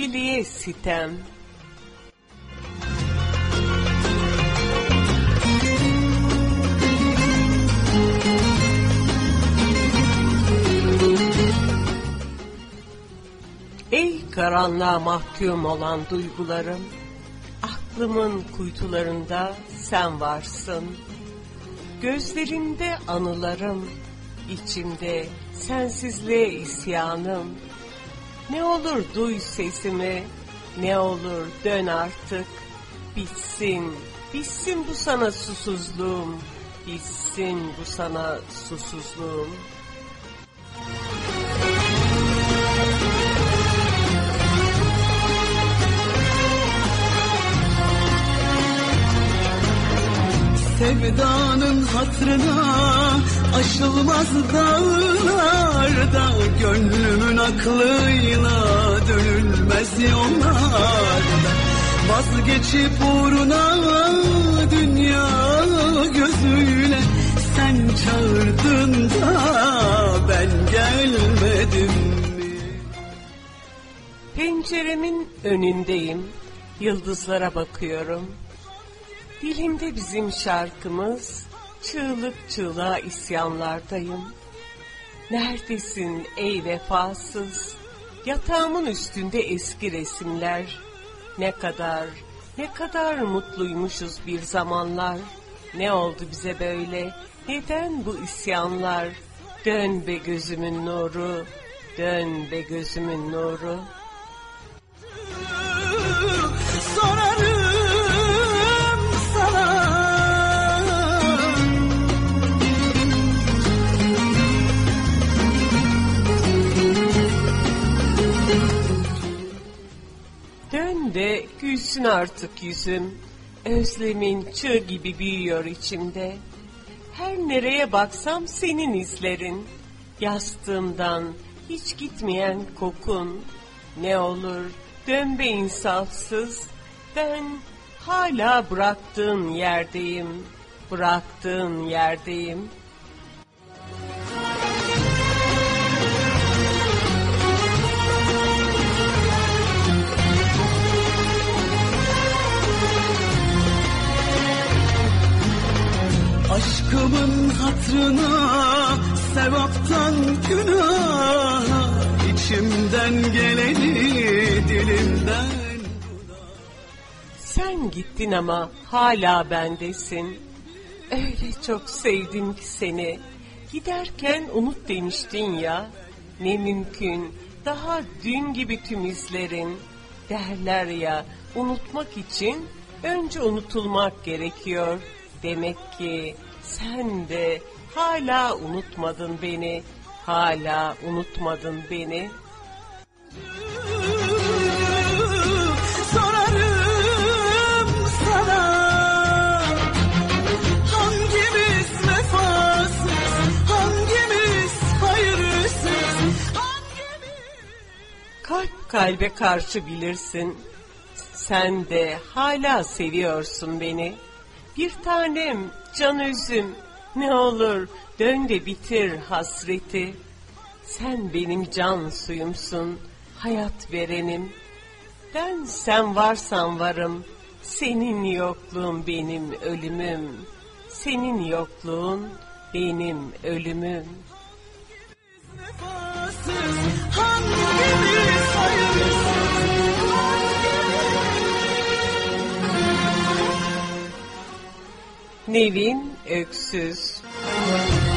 sevgiliye sitem. Ey karanlığa mahkum olan duygularım, aklımın kuytularında sen varsın. Gözlerimde anılarım, içimde sensizliğe isyanım. Ne olur duy sesimi, ne olur dön artık. Bitsin, bitsin bu sana susuzluğum, bitsin bu sana susuzluğum. Sevdanın hatrına aşılmaz dağlarda, gönlümün aklıyla dönülmez yollarda. Vazgeçip uğruna dünya gözüyle sen çağırdın da ben gelmedim mi? Penceremin önündeyim, yıldızlara bakıyorum. Dilimde bizim şarkımız, çığlık çığlığa isyanlardayım. Neredesin ey vefasız? Yatağımın üstünde eski resimler. Ne kadar mutluymuşuz bir zamanlar. Ne oldu bize böyle? Neden bu isyanlar? Dön be gözümün nuru, dön be gözümün nuru. Sorarım sana. Dön de gülsün artık yüzüm, özlemin çığ gibi büyüyor içimde. Her nereye baksam senin izlerin, yastığımdan hiç gitmeyen kokun. Ne olur dön be insafsız, ben hala bıraktığın yerdeyim, bıraktığın yerdeyim. Aşkımın hatrına, sevaptan günaha, içimden geleni dilimden dudağa. Sen gittin ama hala bendesin. Öyle çok sevdim ki seni. Giderken unut demiştin ya. Ne mümkün, daha dün gibi tüm izlerin. Derler ya, unutmak için önce unutulmak gerekiyor. Demek ki sen de hala unutmadın beni, hala unutmadın beni. Sorarım sana, hangimiz vefasız, hangimiz hayırsız, hangimiz... Kalp kalbe karşı bilirsin, sen de hala seviyorsun beni. Bir tanem, can özüm, ne olur dön de bitir hasreti. Sen benim can suyumsun, hayat verenim. Ben sen varsan varım, senin yokluğun benim ölümüm. Senin yokluğun benim ölümüm. Vefasız, hangimiz hayırsız, Nevin Öksüz.